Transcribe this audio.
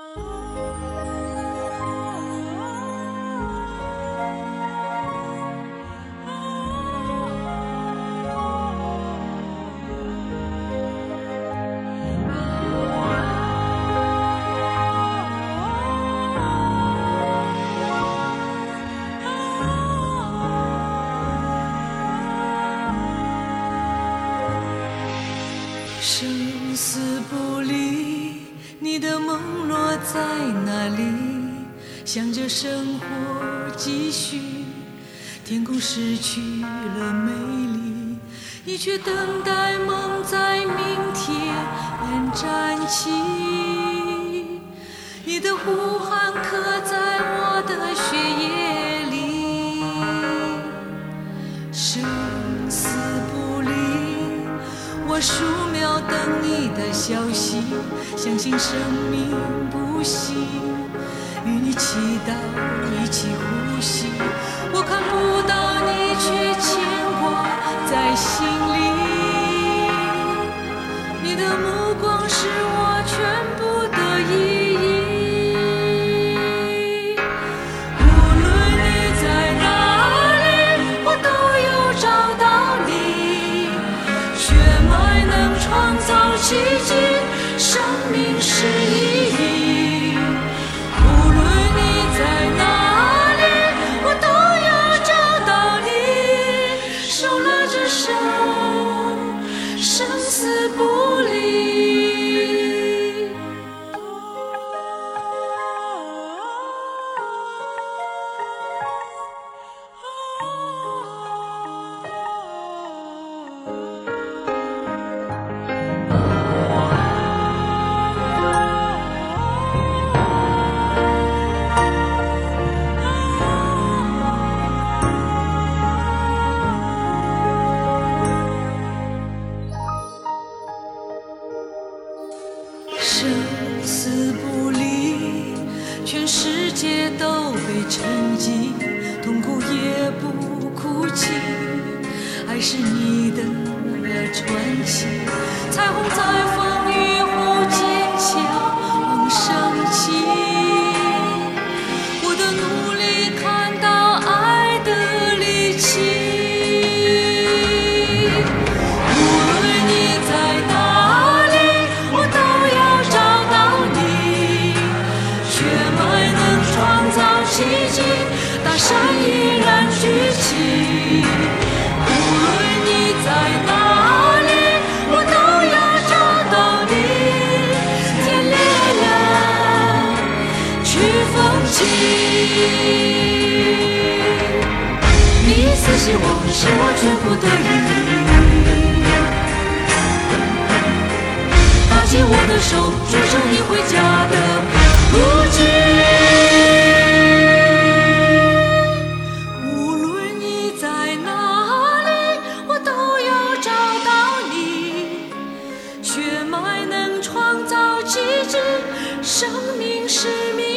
生死不离，你的梦落在哪里？想着生活继续，天空失去了美丽，你却等待梦在明天站起。你的呼喊刻在我的血液里，生死不离，我数秒等你的消息，相信生命不息，与你祈祷一起呼吸，我看不到你却牵挂在心里，你的目光是我全部的意义，无论你在哪里，我都有找到你，血脉能创造奇迹，生命是意义，无论你在哪里，我都要找到你，手拉着手，生死不离。生死不离，全世界都被沉寂，痛苦也不哭泣，爱是你的传奇，彩虹在风雨后坚强升起，我的努力看到爱的力气，无论你在哪里，我都要找到你，血脉能创造奇迹，大山依然举起，无论你在哪里，我都要找到你，天裂了去风起，你似希望是我全部的意义，拿起我的手，铸成你回家的路径，无论你在哪里，我都要找到你，血脉能创造奇迹，生命是命。